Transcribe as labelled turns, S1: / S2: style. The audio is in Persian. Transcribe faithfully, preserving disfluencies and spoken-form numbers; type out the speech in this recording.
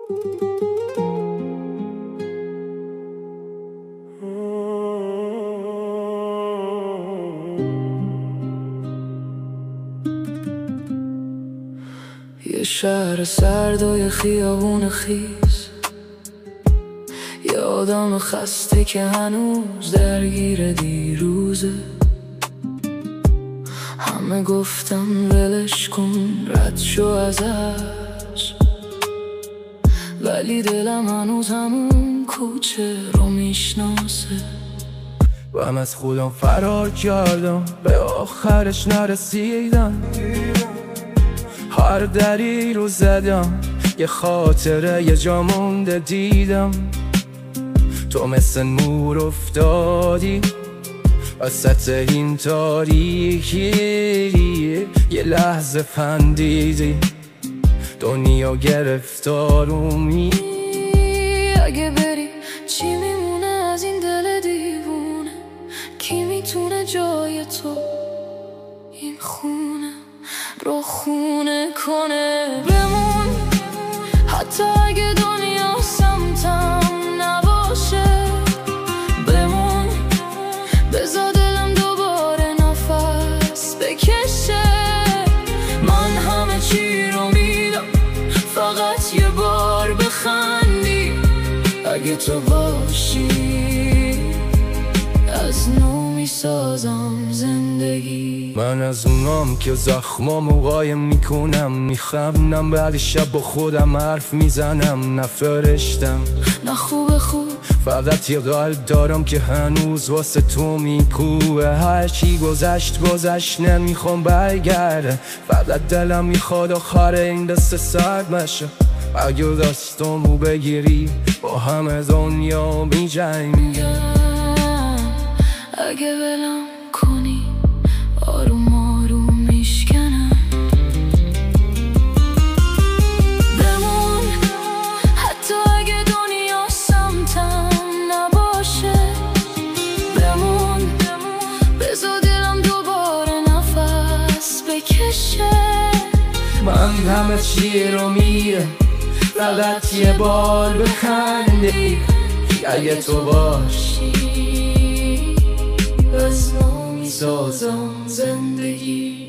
S1: یه شهر سرد و یه خیابون خیس، یه آدم خسته که هنوز درگیر دیروزه. همه گفتم ولش کن، رد شو ازش، ولی دلم هنوز همون کوچه رو میشناسه.
S2: و من از خودم فرار کردم، به آخرش نرسیدم. هر دری رو زدم، یه خاطره یه جا مونده دیدم. تو مثل نور افتادی وسط این تاریکی، یه لحظه خندیدی، دنیا گرفتارومی.
S1: اگه بری چی میمونه از این دل دیوونه؟ کی میتونه جای تو این خونه رو خونه کنه؟ بمون حتی اگه دنیا سمتم نباشه. بمون بذار دلم دوباره نفس بکشه. من همه چی رو میدم، فقط یه بار بخندی. اگه تو باشی از نو میسازم زندگی.
S2: من از اونام که زخمامو قایم میکنم، میخندم بعد شب با خودم حرف میزنم. نفرشتم
S1: نه خوب خوب،
S2: فقط یه قلب دارم که هنوز واسه تو میکوه. هرچی گذشت گذشت، نمیخوام برگرده. فقط دلم میخواد آخر این دست سرد بشه. اگه دستامو بگیری با همه دنیا میجنگم.
S1: اگه ولم کنی آروم آروم میشکنم. بمون حتی اگه دنیا سمتم نباشه. بمون بذار دلم دوباره نفس بکشه.
S2: من همه چی رو میره، فقط یه بار بخندی. اگه تو باشی
S1: از نو میسازم زندگی.